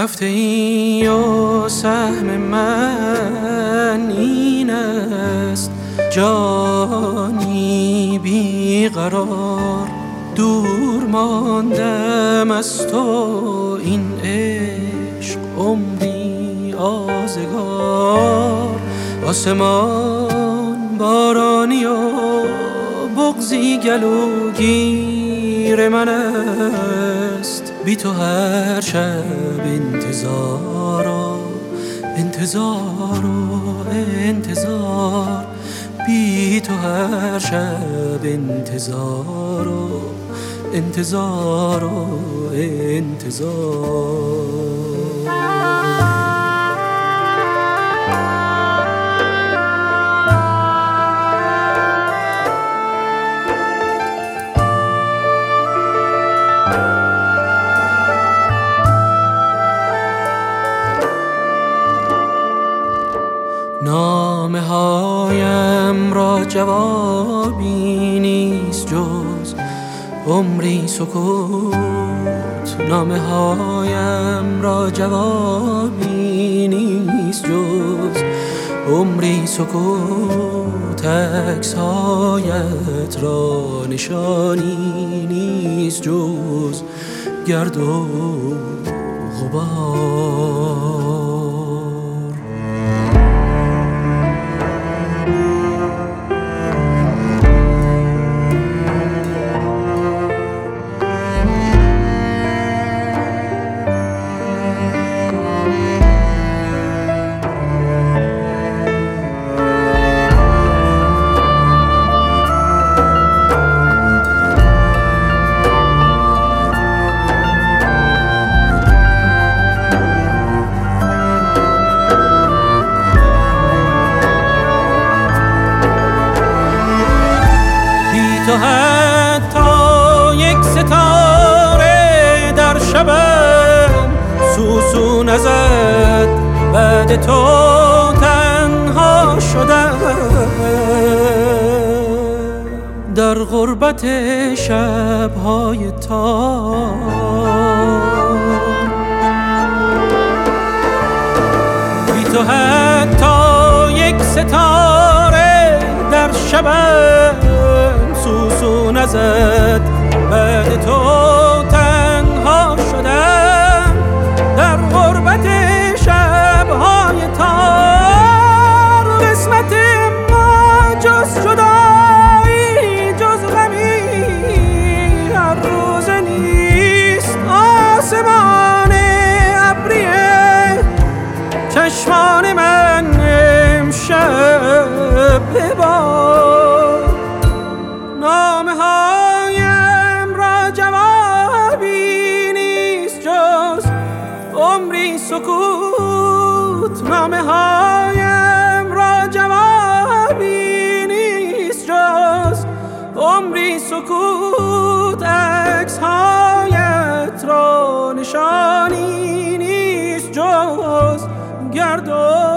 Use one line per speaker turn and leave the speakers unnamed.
رفته ای و سهم من این است، جانی بیقرار دور ماندم از تو، این عشق عمری آزگار. آسمان بارانی و بغضی گلوگیر من است، بی تو هر شب انتظار و انتظار و انتظار، بی تو هر شب انتظار و انتظار و انتظار. نامه هایم را جوابی نیست جز عمری سکوت، نامه هایم را جوابی نیست جز عمری سکوت، عکس‌هایت را نشانی نیست جز گرد و غبار. تو حتی یک ستاره در شبم سوسو نزد، بعد تو تنها شدم در غربت شب‌های تار. بی تو حتی یک ستاره در شبم سوسو نزد، بعد تو تنها شدم در غربت شب‌های تار. قسمت ما جز جدایی جز غمی هر روز نیست، آسمان ابری چشمان من امشب ببار. نامه هایم را جوابی نیست جز عمری سکوت، نامه هایم را جوابی نیست جز عمری سکوت، عکس‌هایت را نشانی نیست جز گرد و